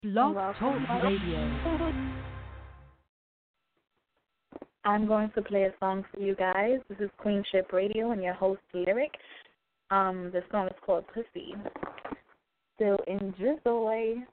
Blog Talk Radio. I'm going to play a song for you guys. This is Queenship Radio and your host, Lyric. The song is called Pussy. Still in Drizzle way.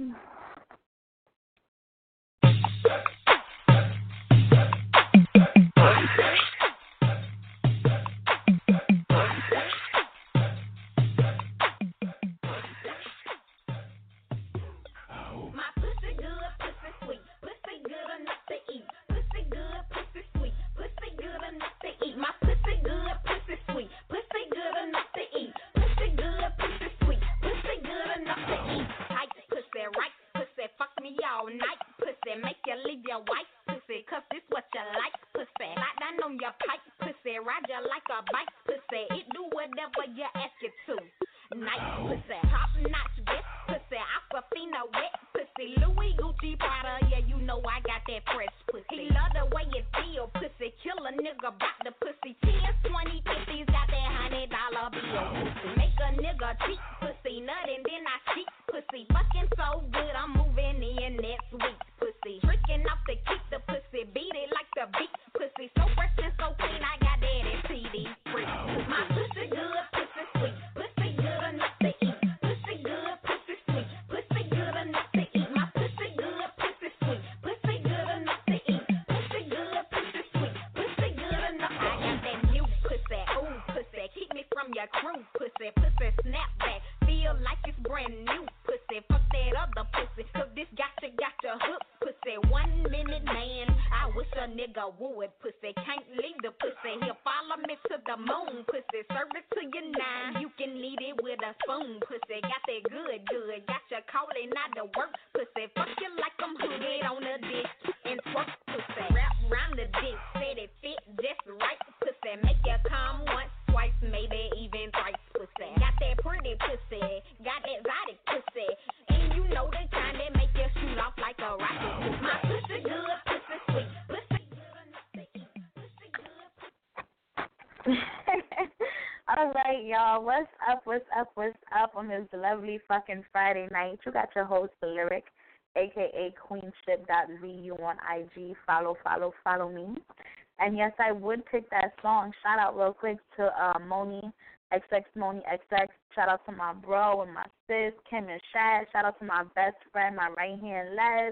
All right, y'all. What's up? What's up? What's up on this lovely fucking Friday night? You got your host, The Lyric, a.k.a. Queenship.vu on IG. Follow me. And yes, I would pick that song. Shout out real quick to Moni, XX Moni XX. Shout out to my bro and my sis, Kim and Shad. Shout out to my best friend, my right-hand Les.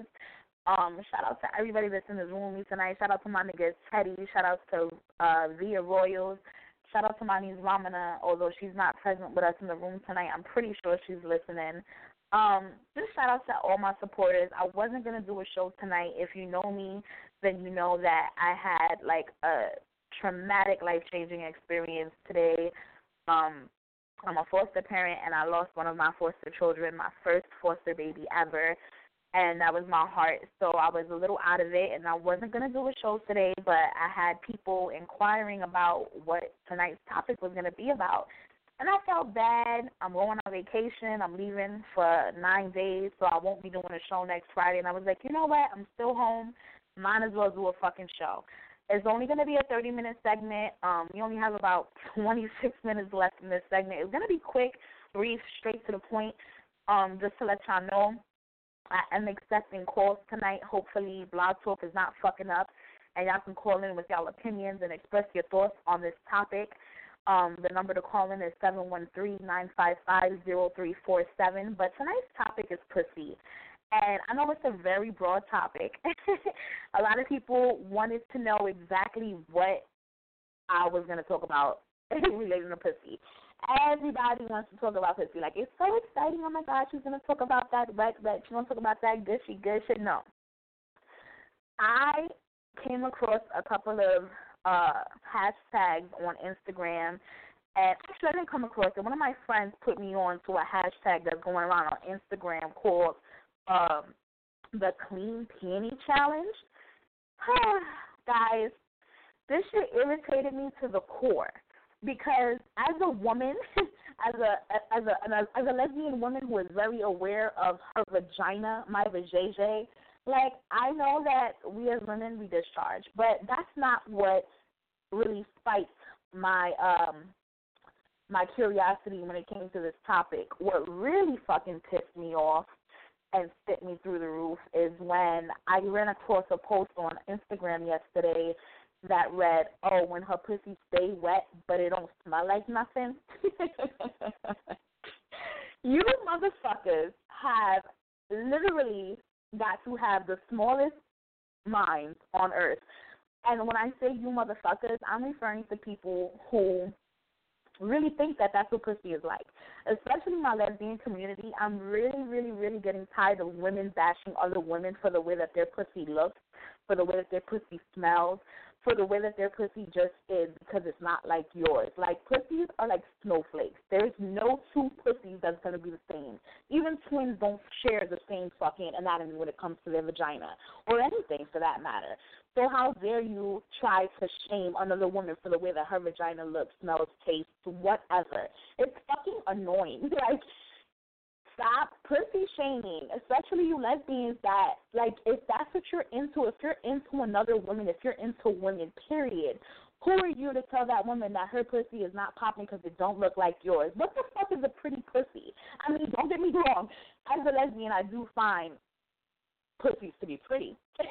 Shout out to everybody that's in this room with me tonight. Shout out to my nigga Teddy. Shout out to Via Royals. Shout out to my niece Ramana, although she's not present with us in the room tonight. I'm pretty sure she's listening. Just shout out to all my supporters. I wasn't going to do a show tonight. If you know me, then you know that I had, like, a traumatic, life-changing experience today. I'm a foster parent, and I lost one of my foster children, my first foster baby ever. And that was my heart. So I was a little out of it, and I wasn't going to do a show today, but I had people inquiring about what tonight's topic was going to be about. And I felt bad. I'm going on vacation. I'm leaving for 9 days, so I won't be doing a show next Friday. And I was like, you know what? I'm still home. Might as well do a fucking show. It's only going to be a 30-minute segment. We only have about 26 minutes left in this segment. It's going to be quick, brief, straight to the point, just to let y'all know. I am accepting calls tonight. Hopefully Blog Talk is not fucking up, and y'all can call in with y'all opinions and express your thoughts on this topic. The number to call in is 713-955-0347. But tonight's topic is pussy. And I know it's a very broad topic. A lot of people wanted to know exactly what I was going to talk about relating to pussy. Everybody wants to talk about pussy. Like, it's so exciting. Oh, my God, she's going to talk about that wet. She's going to talk about that gushy good shit. No. I came across a couple of hashtags on Instagram, and actually I didn't come across it. One of my friends put me on to a hashtag that's going around on Instagram called the Clean Peony Challenge. Guys, this shit irritated me to the core. Because as a woman, as a lesbian woman who is very aware of her vagina, my vajayjay, like, I know that we as women, we discharge, but that's not what really spiked my my curiosity when it came to this topic. What really fucking pissed me off, and sent me through the roof is when I ran across a post on Instagram yesterday that read, "Oh, when her pussy stay wet, but it don't smell like nothing." You motherfuckers have literally got to have the smallest minds on earth. And when I say you motherfuckers, I'm referring to people who really think that that's what pussy is like. Especially my lesbian community, I'm really, really, really getting tired of women bashing other women for the way that their pussy looks, for the way that their pussy smells, for the way that their pussy just is because it's not like yours. Like, pussies are like snowflakes. There's no two pussies that's going to be the same. Even twins don't share the same fucking anatomy when it comes to their vagina or anything for that matter. So how dare you try to shame another woman for the way that her vagina looks, smells, tastes, whatever. It's fucking annoying. Like, stop pussy shaming, especially you lesbians that, like, if that's what you're into, if you're into another woman, if you're into women, period, who are you to tell that woman that her pussy is not popping because it don't look like yours? What the fuck is a pretty pussy? I mean, don't get me wrong. As a lesbian, I do find pussies to be pretty.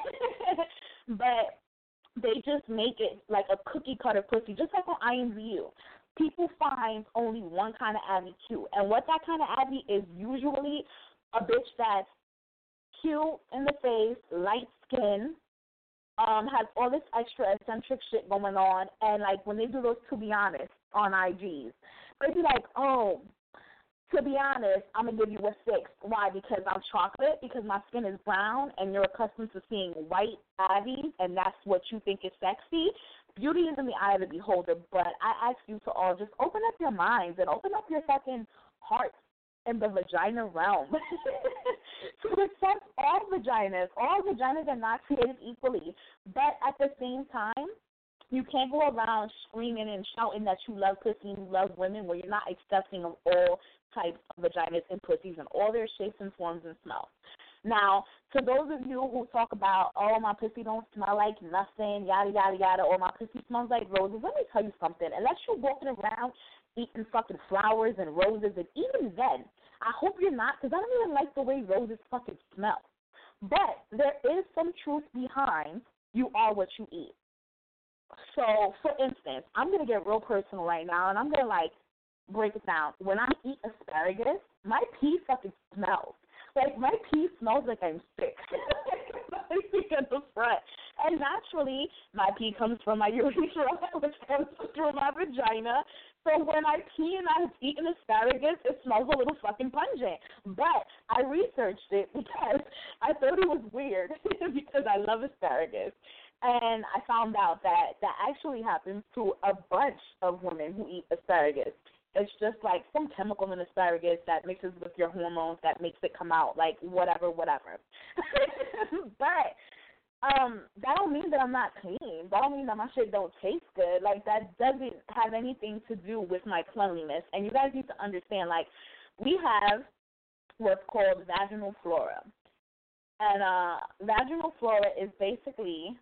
But they just make it like a cookie-cutter pussy, just like on IMVU. People find only one kind of Abby cute. And what that kind of Abby is usually a bitch that's cute in the face, light skin, has all this extra eccentric shit going on. And, like, when they do those to be honest on IGs, they be like, oh, to be honest, I'm going to give you a 6. Why? Because I'm chocolate, because my skin is brown, and you're accustomed to seeing white Abbies, and that's what you think is sexy. Beauty is in the eye of the beholder, but I ask you to all just open up your minds and open up your fucking hearts in the vagina realm to accept all vaginas. All vaginas are not created equally, but at the same time, you can't go around screaming and shouting that you love pussy and you love women when you're not accepting of all types of vaginas and pussies and all their shapes and forms and smells. Now, to those of you who talk about, oh, my pussy don't smell like nothing, yada, yada, yada, or my pussy smells like roses, let me tell you something. Unless you're walking around eating fucking flowers and roses, and even then, I hope you're not, because I don't even like the way roses fucking smell. But there is some truth behind you are what you eat. So, for instance, I'm going to get real personal right now, and I'm going to, like, break it down. When I eat asparagus, my pee fucking smells. Like, my pee smells like I'm sick. At the front. And naturally, my pee comes from my urethra, which comes through my vagina. So when I pee and I've eaten asparagus, it smells a little fucking pungent. But I researched it because I thought it was weird because I love asparagus. And I found out that that actually happens to a bunch of women who eat asparagus. It's just like some chemical in asparagus that mixes with your hormones that makes it come out, like whatever. But that don't mean that I'm not clean. That don't mean that my shit don't taste good. Like, that doesn't have anything to do with my cleanliness. And you guys need to understand, like, we have what's called vaginal flora. And vaginal flora is basically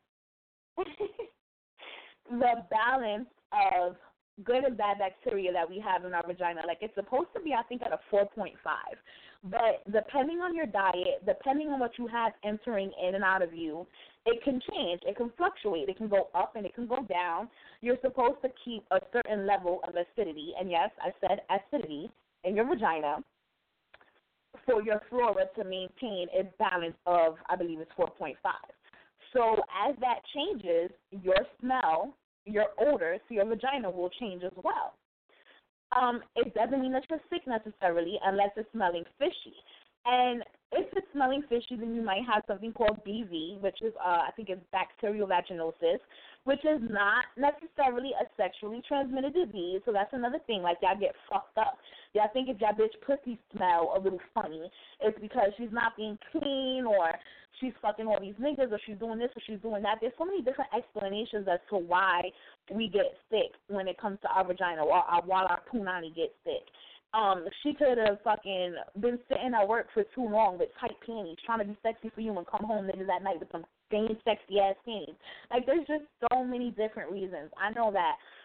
the balance of good and bad bacteria that we have in our vagina. Like, it's supposed to be, I think, at a 4.5. But depending on your diet, depending on what you have entering in and out of you, it can change. It can fluctuate. It can go up and it can go down. You're supposed to keep a certain level of acidity, and yes, I said acidity, in your vagina for your flora to maintain its balance of, I believe it's 4.5. So as that changes, your smell, your odor to your vagina will change as well. It doesn't mean that you're sick necessarily unless it's smelling fishy. And if it's smelling fishy, then you might have something called BV, which is, I think it's bacterial vaginosis, which is not necessarily a sexually transmitted disease. So that's another thing. Like, y'all get fucked up. Y'all think if y'all bitch pussy smell a little funny, it's because she's not being clean or she's fucking all these niggas or she's doing this or she's doing that. There's so many different explanations as to why we get sick when it comes to our vagina or while our punani gets sick. She could have fucking been sitting at work for too long with tight panties, trying to be sexy for you and come home later that night with some same sexy-ass panties. Like, there's just so many different reasons. I know that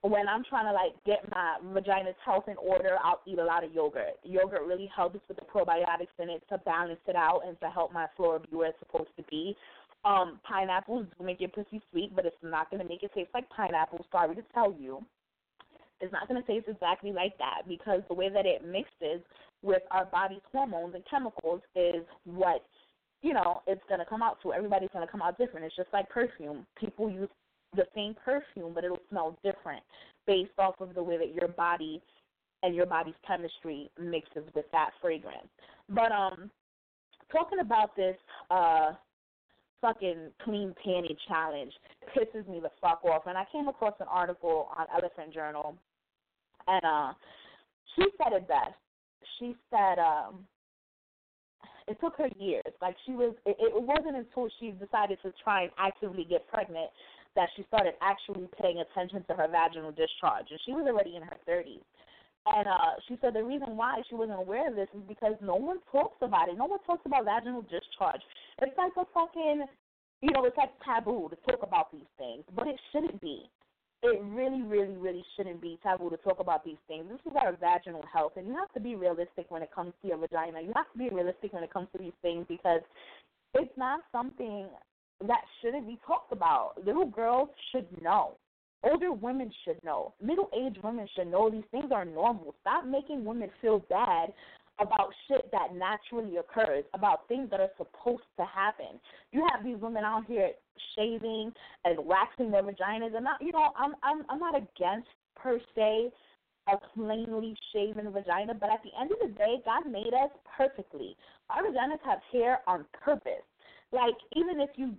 when I'm trying to, like, get my vagina's health in order, I'll eat a lot of yogurt. Yogurt really helps with the probiotics in it to balance it out and to help my flora be where it's supposed to be. Pineapples will make your pussy sweet, but it's not going to make it taste like pineapple. Sorry to tell you. It's not going to taste exactly like that because the way that it mixes with our body's hormones and chemicals is what, it's going to come out to. Everybody's going to come out different. It's just like perfume. People use the same perfume, but it'll smell different based off of the way that your body and your body's chemistry mixes with that fragrance. But talking about this fucking clean panty challenge pisses me the fuck off. And I came across an article on Elephant Journal, and she said it best. She said it took her years. Like, it wasn't until she decided to try and actively get pregnant that she started actually paying attention to her vaginal discharge. And she was already in her 30s. And she said the reason why she wasn't aware of this is because no one talks about it. No one talks about vaginal discharge. It's like a fucking, it's like taboo to talk about these things. But it shouldn't be. It really, really, really shouldn't be taboo to talk about these things. This is our vaginal health, and you have to be realistic when it comes to your vagina. You have to be realistic when it comes to these things because it's not something that shouldn't be talked about. Little girls should know. Older women should know. Middle-aged women should know these things are normal. Stop making women feel bad about shit that naturally occurs, about things that are supposed to happen. You have these women out here shaving and waxing their vaginas, and I'm not against per se a cleanly shaven vagina, but at the end of the day, God made us perfectly. Our vaginas have hair on purpose. Like, even if you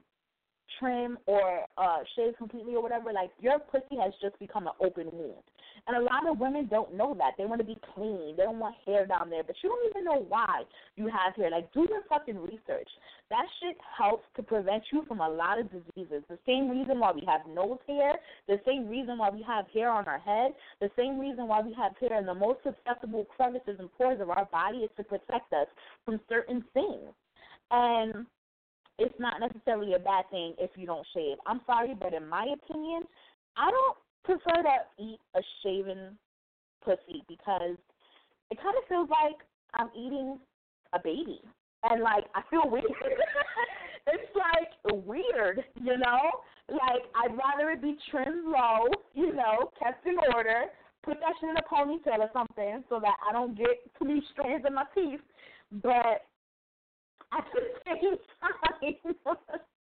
trim or shave completely or whatever, like, your pussy has just become an open wound. And a lot of women don't know that. They want to be clean. They don't want hair down there. But you don't even know why you have hair. Like, do your fucking research. That shit helps to prevent you from a lot of diseases. The same reason why we have nose hair, the same reason why we have hair on our head, the same reason why we have hair in the most susceptible crevices and pores of our body is to protect us from certain things. And it's not necessarily a bad thing if you don't shave. I'm sorry, but in my opinion, I don't prefer to eat a shaven pussy because it kind of feels like I'm eating a baby. And, like, I feel weird. It's, like, weird, Like, I'd rather it be trimmed low, kept in order, put that shit in a ponytail or something so that I don't get too many strands in my teeth. But at the same time,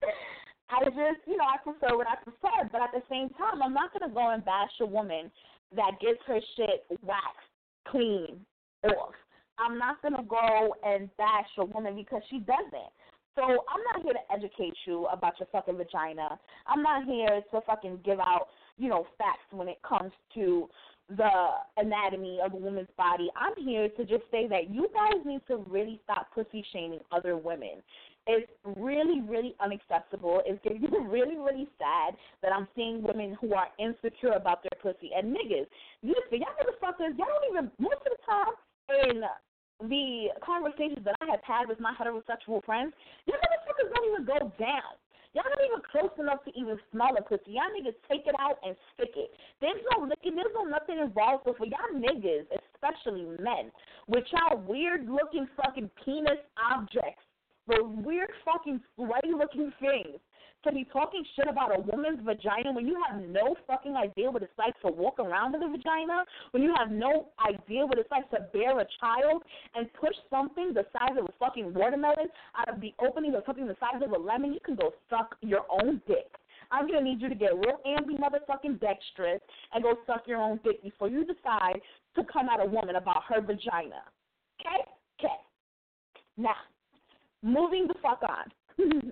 I prefer what I prefer. But at the same time, I'm not going to go and bash a woman that gets her shit waxed clean off. I'm not going to go and bash a woman because she doesn't. So I'm not here to educate you about your fucking vagina. I'm not here to fucking give out, facts when it comes to the anatomy of a woman's body. I'm here to just say that you guys need to really stop pussy shaming other women. It's really, really unacceptable. It's getting really, really sad that I'm seeing women who are insecure about their pussy. And niggas, listen, y'all motherfuckers, y'all don't even, most of the time in the conversations that I have had with my heterosexual friends, y'all motherfuckers don't even go down. Y'all not even close enough to even smell a pussy. Y'all niggas take it out and stick it. There's no licking. There's no nothing involved. So for y'all niggas, especially men, with y'all weird-looking fucking penis objects, the weird fucking sweaty-looking things, to be talking shit about a woman's vagina when you have no fucking idea what it's like to walk around with a vagina, when you have no idea what it's like to bear a child and push something the size of a fucking watermelon out of the opening of something the size of a lemon, you can go suck your own dick. I'm going to need you to get real ambi motherfucking dexterous and go suck your own dick before you decide to come at a woman about her vagina. Okay? Okay. Now, moving the fuck on.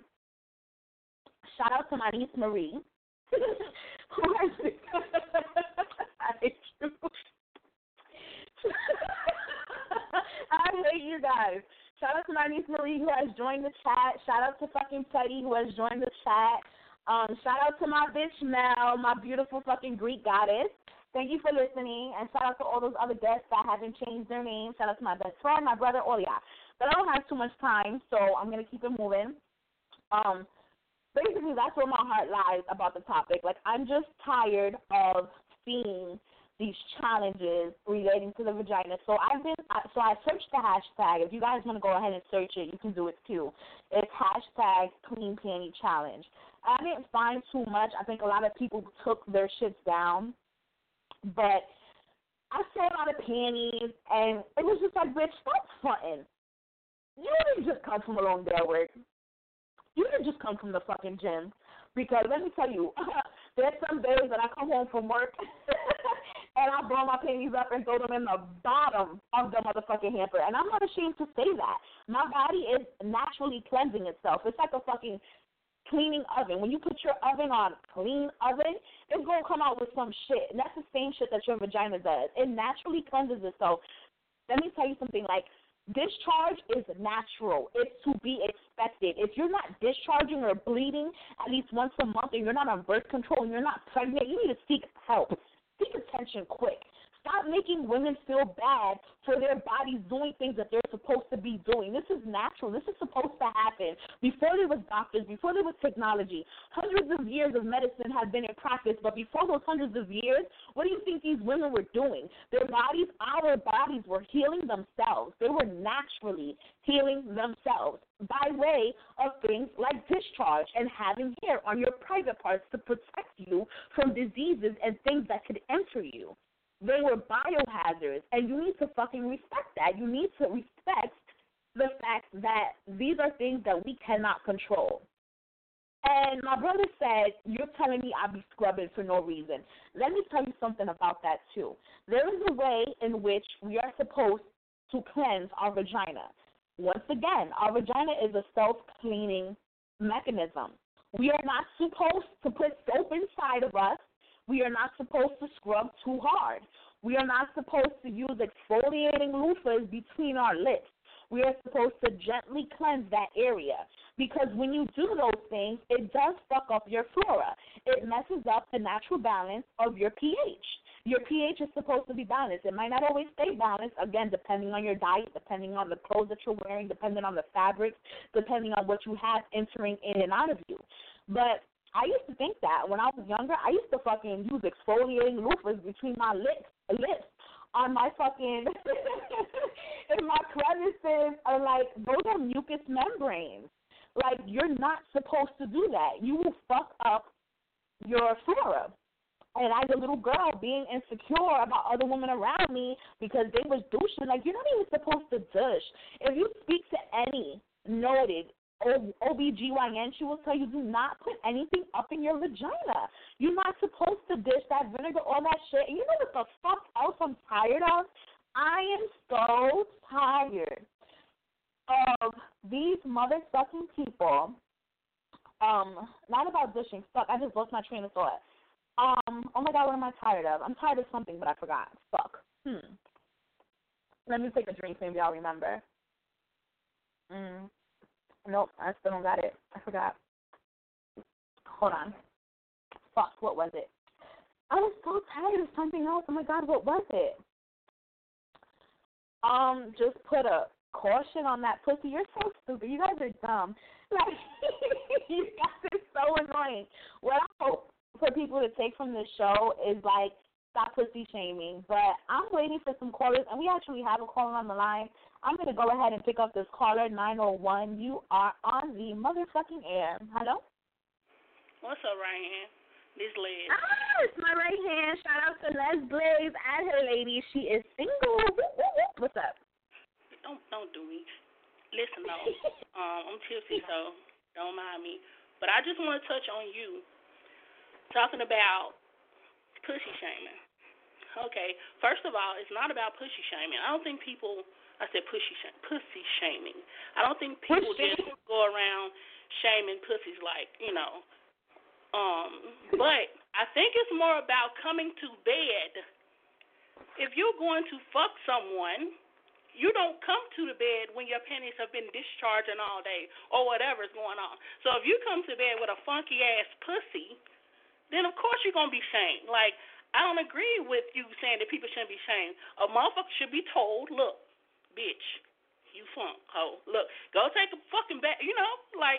Shout out to my niece Marie. I hate you. I hate you guys. Shout out to my niece Marie who has joined the chat. Shout out to fucking Teddy who has joined the chat. Shout out to my bitch Mel, my beautiful fucking Greek goddess. Thank you for listening. And shout out to all those other guests that haven't changed their names. Shout out to my best friend, my brother, Olia. But I don't have too much time, so I'm going to keep it moving. Basically, that's where my heart lies about the topic. Like, I'm just tired of seeing these challenges relating to the vagina. So I searched the hashtag. If you guys want to go ahead and search it, you can do it too. It's hashtag Clean Panty Challenge. I didn't find too much. I think a lot of people took their shits down, but I saw a lot of panties, and it was just like, bitch, stop fronting. You didn't just come from a long day at work. You didn't just come from the fucking gym. Because let me tell you, there's some days that I come home from work and I blow my panties up and throw them in the bottom of the motherfucking hamper. And I'm not ashamed to say that. My body is naturally cleansing itself. It's like a fucking cleaning oven. When you put your oven on clean oven, it's going to come out with some shit. And that's the same shit that your vagina does. It naturally cleanses itself. Let me tell you something, like, discharge is natural. It's to be expected. If you're not discharging or bleeding at least once a month, and you're not on birth control, and you're not pregnant, you need to seek help. Seek attention quick. Stop making women feel bad for their bodies doing things that they're supposed to be doing. This is natural. This is supposed to happen. Before there was doctors, before there was technology, hundreds of years of medicine have been in practice, but before those hundreds of years, what do you think these women were doing? Their bodies, our bodies, were healing themselves. They were naturally healing themselves by way of things like discharge and having hair on your private parts to protect you from diseases and things that could enter you. They were biohazards, and you need to fucking respect that. You need to respect the fact that these are things that we cannot control. And my brother said, you're telling me I be scrubbing for no reason. Let me tell you something about that, too. There is a way in which we are supposed to cleanse our vagina. Once again, our vagina is a self-cleaning mechanism. We are not supposed to put soap inside of us. We are not supposed to scrub too hard. We are not supposed to use exfoliating loofahs between our lips. We are supposed to gently cleanse that area, because when you do those things, it does fuck up your flora. It messes up the natural balance of your pH. Your pH is supposed to be balanced. It might not always stay balanced, again, depending on your diet, depending on the clothes that you're wearing, depending on the fabrics, depending on what you have entering in and out of you. But I used to think that when I was younger, I used to fucking use exfoliating loofahs between my lips on my fucking, in my crevices, or like, those are mucous membranes. Like, you're not supposed to do that. You will fuck up your flora. And as a little girl, being insecure about other women around me because they was douching, like, you're not even supposed to douche. If you speak to any noted OBGYN, she will tell you, do not put anything up in your vagina. You're not supposed to dish that vinegar, all that shit. And you know what the fuck else I'm tired of? I am so tired of these motherfucking people. Not about dishing. Fuck, I just lost my train of thought. Oh my God, what am I tired of? I'm tired of something, but I forgot. Fuck. Let me take a drink, maybe I'll remember. Nope, I still don't got it. I forgot. Hold on. Fuck, what was it? I was so tired of something else. Oh my God, what was it? Just put a caution on that pussy. You're so stupid. You guys are dumb. Like, you guys are so annoying. What I hope for people to take from this show is, like, stop pussy shaming. But I'm waiting for some callers, and we actually have a caller on the line. I'm going to go ahead and pick up this caller, 901. You are on the motherfucking air. Hello? What's up, Ryan? This Les. It's my right hand. Shout out to Les Blaze and her lady. She is single. What's up? Don't do me. Listen, though, I'm tipsy, so don't mind me. But I just want to touch on you talking about pussy shaming. Okay, first of all, it's not about pussy shaming. I don't think people, I said pussy shaming. I don't think people just go around shaming pussies like, you know. But I think it's more about coming to bed. If you're going to fuck someone, you don't come to the bed when your panties have been discharging all day or whatever's going on. So if you come to bed with a funky-ass pussy, then of course you're going to be shamed. Like, I don't agree with you saying that people shouldn't be shamed. A motherfucker should be told, look, bitch, you funk, hoe. Look, go take a fucking bath. You know, like,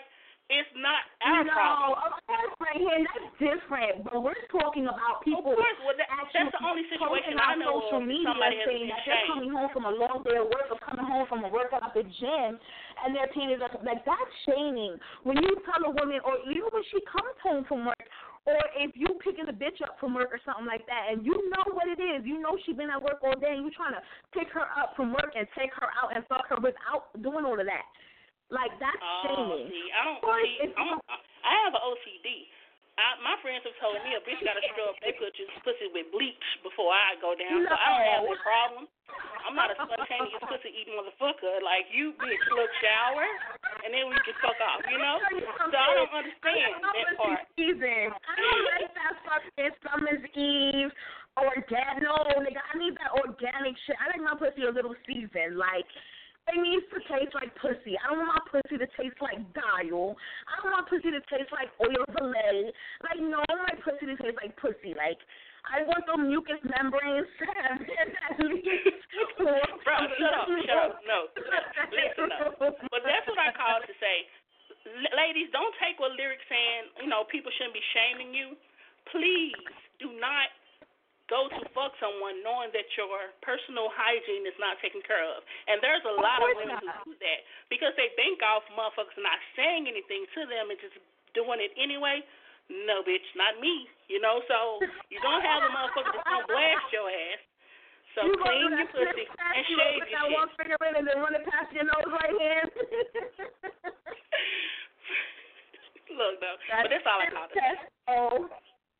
It's not our problem. No, of course, right here, that's different. But we're talking about people. Of course, well, that's the only situation I know social of. media Somebody has saying been that they're coming home from a long day of work or coming home from a workout at the gym, and their penis are like that's shaming. When you tell a woman, or even when she comes home from work, or if you picking a bitch up from work or something like that, and you know what it is, you know she been at work all day, and you trying to pick her up from work and take her out and fuck her without doing all of that. Like, that's shaming. See, I have an OCD. My friends have told me a bitch got to scrub their pussy with bleach before I go down, so I don't have that problem. I'm not a spontaneous pussy eating motherfucker. Like, you bitch, look, shower, and then we can fuck off, you know? So I don't understand that part. I don't like that fucking Summer's Eve organic. No, nigga, I need that organic shit. I like my pussy a little seasoned. Like, it needs to taste like pussy. I don't want my pussy to taste like dial. I don't want pussy to taste like oil valet. Like, no, I want my pussy to taste like pussy. Like, I want the mucous membranes to have at least. Bro, shut up. No. Listen up. But that's what I call to say. Ladies, don't take what Lyric saying, people shouldn't be shaming you. Please do not go to fuck someone knowing that your personal hygiene is not taken care of. And there's a lot of women who do that because they bank off motherfuckers not saying anything to them and just doing it anyway. No, bitch, not me. So you're going to have a motherfucker that's going to blast your ass. So clean your pussy and shave your shit. One finger in and then run it past your nose right here. Look, though, but that's all I call it.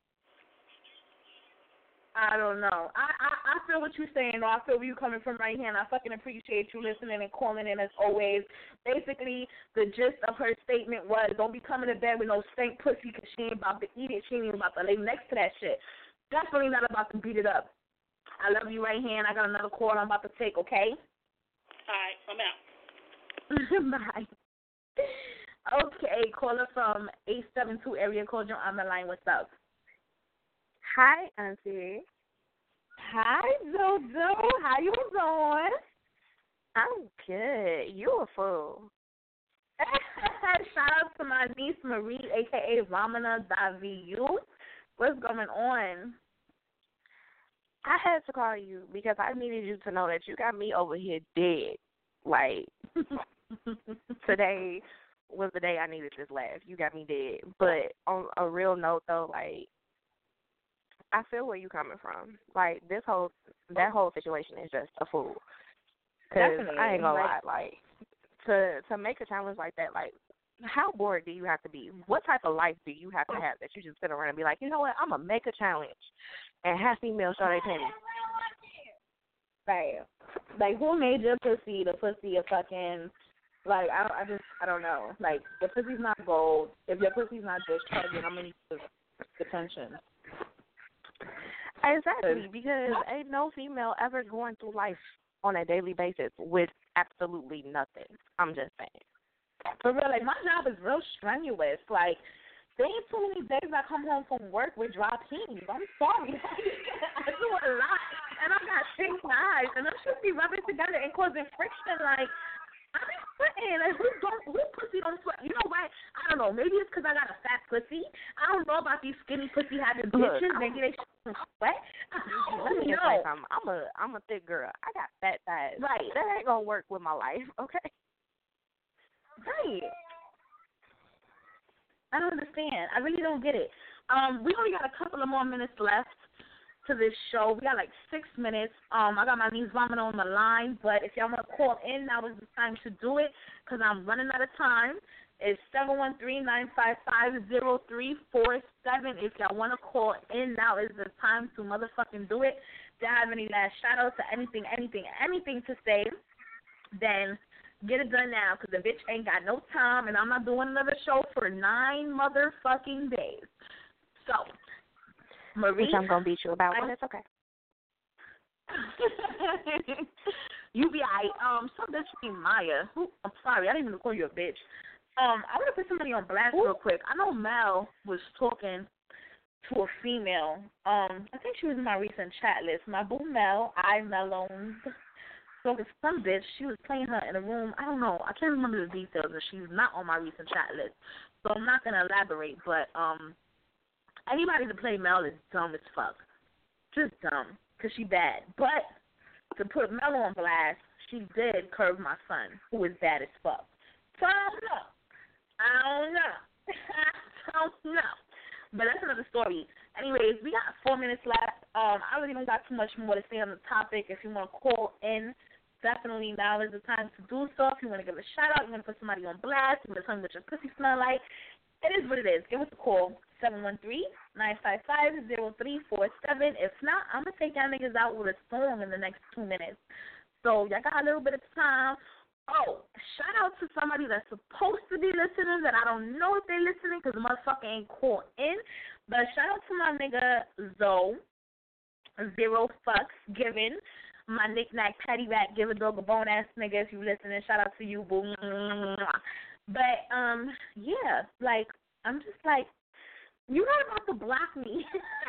I don't know. I feel what you're saying, though. I feel where you're coming from right here, and I fucking appreciate you listening and calling in as always. Basically, the gist of her statement was, don't be coming to bed with no stank pussy because she ain't about to eat it. She ain't even about to lay next to that shit. Definitely not about to beat it up. I love you right here, and I got another call I'm about to take, okay? All right, I'm out. Bye. Okay, caller from 872 area code. You're on the line. What's up? Hi, Auntie. Hi, Zozo. How you doing? I'm good. You a fool. Shout out to my niece Marie, a.k.a. Ramana.vu. What's going on? I had to call you because I needed you to know that you got me over here dead. Like, today was the day I needed this laugh. You got me dead. But on a real note, though, like, I feel where you coming from. Like, that whole situation is just a fool. Because I ain't gonna lie, like, to make a challenge like that, like, how bored do you have to be? What type of life do you have to have that you just sit around and be like, you know what, I'm gonna make a challenge and have females show their pennies? Right. Like, who made your pussy the pussy of fucking, like, I don't know. Like, the pussy's not gold. If your pussy's not discharging, I'm gonna need detention. Exactly, because ain't no female ever going through life on a daily basis with absolutely nothing. I'm just saying. For real, like, my job is real strenuous. Like, there ain't too many days I come home from work with dry peas. I'm sorry. I do a lot, and I got 6 eyes, and I should be rubbing together and causing friction. Like, I be sweating. Like, who pussy don't sweat? You know what? I don't know. Maybe it's because I got a fat pussy. I don't know about these skinny pussy having bitches. Maybe they shouldn't sweat. Let me just say something. I'm a thick girl. I got fat thighs. Right. That ain't gonna work with my life, okay? Right. I don't understand. I really don't get it. We only got a couple of more minutes left to this show. We got like 6 minutes. I got my niece Vomit on the line, but if y'all want to call in, now is the time to do it because I'm running out of time. It's 713-955-0347. If y'all want to call in, now is the time to motherfucking do it. If y'all have any last shout-outs or anything to say, then get it done now because the bitch ain't got no time, and I'm not doing another show for 9 motherfucking days. So, Marie. Which I'm going to beat you about, but it's okay. You be some bitch named Maya. I'm sorry, I didn't even call you a bitch. I want to put somebody on blast real quick. I know Mel was talking to a female. I think she was in my recent chat list. My boo Mel, I Meloned. So some bitch, she was playing her in a room. I don't know. I can't remember the details, and she's not on my recent chat list. So I'm not gonna elaborate. But anybody that play Mel is dumb as fuck. Just dumb, cause she bad. But to put Mel on blast, she did curve my son, who is bad as fuck. So I don't know. But that's another story. Anyways, we got 4 minutes left. I really don't got too much more to say on the topic. If you want to call in, definitely now is the time to do so. If you want to give a shout out, you want to put somebody on blast, you want to tell them what your pussy smell like, it is what it is. Give us a call, 713-955-0347. If not, I'm going to take y'all niggas out with a song in the next 2 minutes. So y'all got a little bit of time. Oh, shout out to somebody that's supposed to be listening that I don't know if they're listening because the motherfucker ain't called in. But shout out to my nigga Zoe, 0 fucks given. My knick-knack, patty rat, give a dog a bone-ass nigga if you listening. Shout out to you, boo. But, yeah, like, I'm just like, you're not about to block me.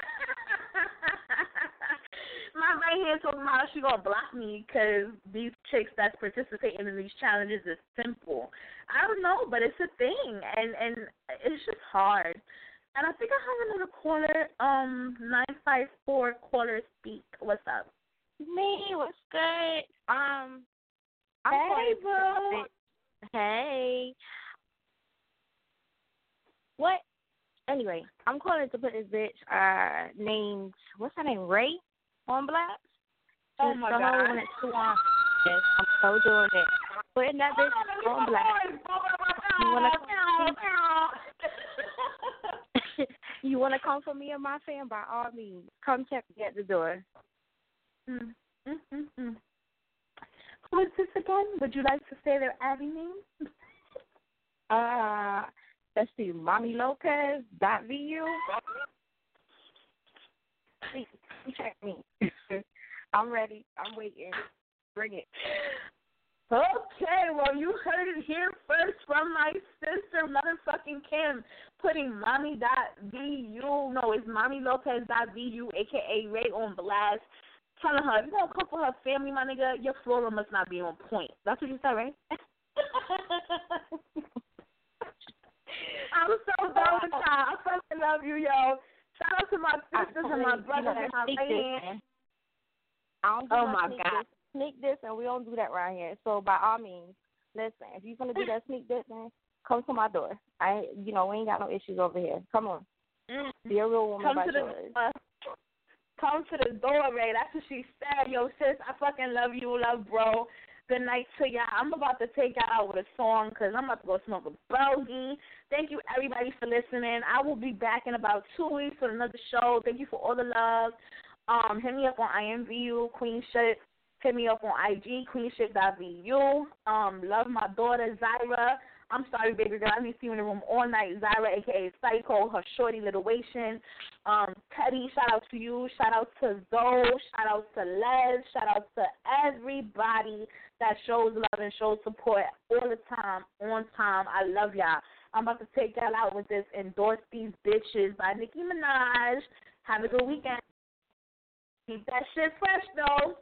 My right hand talking about she gonna block me because these chicks that's participating in these challenges is simple. I don't know, but it's a thing, and it's just hard. And I think I have another caller, 954 caller speak. What's up? Me, what's good? Hey, boo. Hey. What? Anyway, I'm calling to put this bitch named, what's her name, Ray, on blast. Oh, my God. Yes, I'm so doing it. Putting that bitch on blast. You want to come for me and my fam? By all means, come check me at the door. Who is this again? Would you like to say their Abby name? Let's see, MommyLopez.vu. Please check me. I'm ready. I'm waiting. Bring it. Okay, well, you heard it here first from my sister, motherfucking Kim, putting mommy.vu, no, it's mommylopez.vu, a.k.a. Ray, on blast, telling her, if you don't come for her family, my nigga, your flora must not be on point. That's what you said, right? I'm so done with y'all. I fucking love you, yo. Shout out to my sisters and my brothers and my man. Oh, my God. Sneak this, and we don't do that right here. So, by all means, listen, if you're going to do that sneak this, man, come to my door. We ain't got no issues over here. Come on. Be a real woman by yours. Come to the door, Ray. That's what she said. Yo, sis, I fucking love you, love, bro. Good night to y'all. I'm about to take y'all out with a song because I'm about to go smoke a bogey. Thank you, everybody, for listening. I will be back in about 2 weeks with another show. Thank you for all the love. Hit me up on IMVU, Queen Shit. Hit me up on IG, queenship.vu. Love my daughter, Zyra. I'm sorry, baby girl. I need to see you in the room all night. Zyra, a.k.a. Psycho, her shorty little Wation. Teddy, shout out to you. Shout out to Zoe. Shout out to Les. Shout out to everybody that shows love and shows support all the time, on time. I love y'all. I'm about to take y'all out with this Endorse These Bitches by Nicki Minaj. Have a good weekend. Keep that shit fresh, though.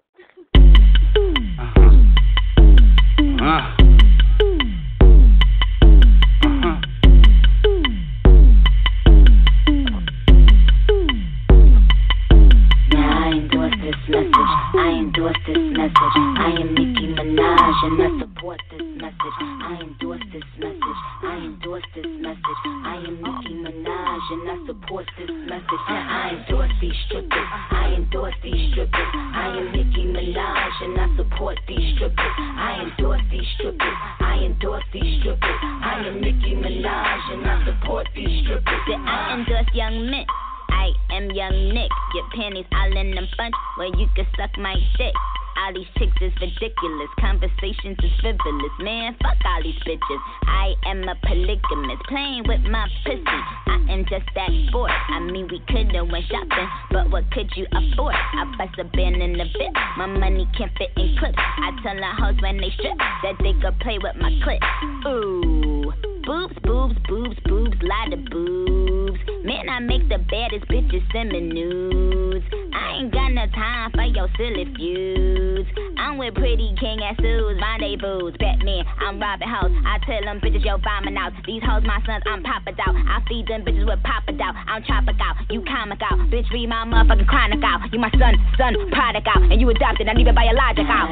I endorse this message. I am Nicki Minaj and I support this message. I endorse this message. I endorse this message. I am Nicki Minaj and I support this message. I endorse these strippers. I endorse these strippers. I am Nicki Minaj and I support these strippers. I endorse these strippers. I endorse these strippers. I am Nicki Minaj and I support these strippers. I endorse Young Mint. I am Young Nick. Your panties all in a bunch where you can suck my dick. All these chicks is ridiculous. Conversations is frivolous. Man, fuck all these bitches. I am a polygamist. Playing with my pussy. I am just that sport. I mean, we coulda went shopping, but what could you afford? I bust a band in the bit. My money can't fit in clips. I tell the hoes when they strip that they could play with my clip. Ooh. Boobs, boobs, boobs, boobs, lot of boobs. Man, I make the baddest bitches send me nudes. I ain't got no time for your silly feuds. I'm with pretty king and Sue's rendezvous. Batman, I'm robbing hoes. I tell them bitches, yo, bombing out. These hoes, my sons, I'm poppin' out. I feed them bitches with Papa out. I'm tropic out, you comic out. Bitch, read my motherfucking chronic out. You my son, product out. And you adopted, not even biologic out.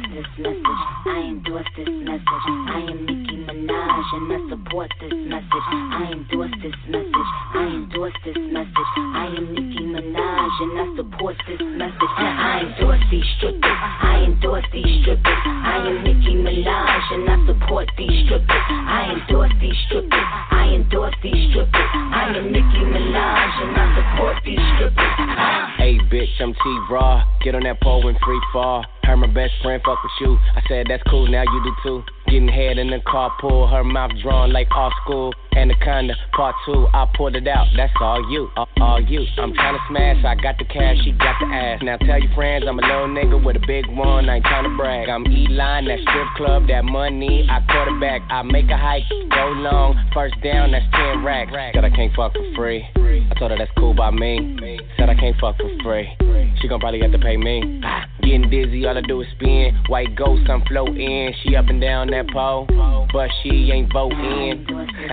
I endorse this message. I am Nicki Minaj and I support this message. I endorse this message. I endorse this message. I am Nicki Minaj and I support this message. I endorse these strippers. I endorse these strippers. I am Nicki Minaj and I support these strippers. I endorse these strippers. I endorse these strippers. I am Nicki Minaj and I support these strippers. Hey bitch, I'm T-Raw. Get on that pole and free fall. Heard my best friend fuck with you. I said that's cool, now you do too. Getting head in the carpool, her mouth drawn like off school. Anaconda, part 2, I pulled it out, that's all you, all you. I'm tryna smash, I got the cash, she got the ass. Now tell your friends I'm a little nigga with a big one, I ain't tryna brag. I'm E-line, that strip club, that money, I quarterback. I make a hike, go long, first down, that's 10 racks. Said I can't fuck for free, I told her that's cool by me. Said I can't fuck for free, she gon' probably have to pay me. Getting dizzy, all I do is spin. White ghost, I'm floating. She up and down that pole, but she ain't voting.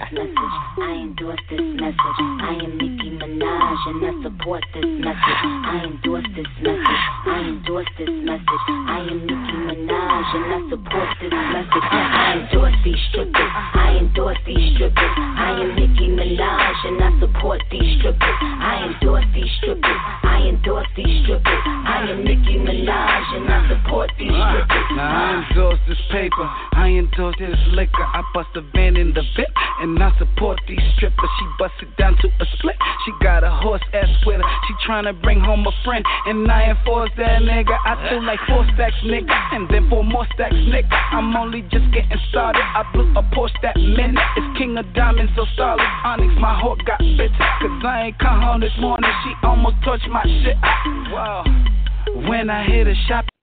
I endorse this message. I am Nicki Minaj and I support this message. I endorse this message. I endorse this message. I am Nicki Minaj and I support this message. I endorse these strippers. I endorse these strippers. I am Nicki Minaj and I support these strippers. I endorse these strippers. I endorse these strippers. I am Nicki Minaj and I support these strippers. Now I endorse this paper. I endorse this liquor. I bust a van in the VIP and I support these strippers. She bust it down to a split. She got a horse ass with her. She tryna bring home a friend and I enforce that nigga. I feel like 4 stacks nigga and then 4 more stacks nigga. I'm only just getting started. I blew a Porsche that minute. It's King of Diamonds, so starless. Onyx, my heart got bitter. Cause I ain't come home this morning. She almost touched my shit. Wow. When I hit a shop.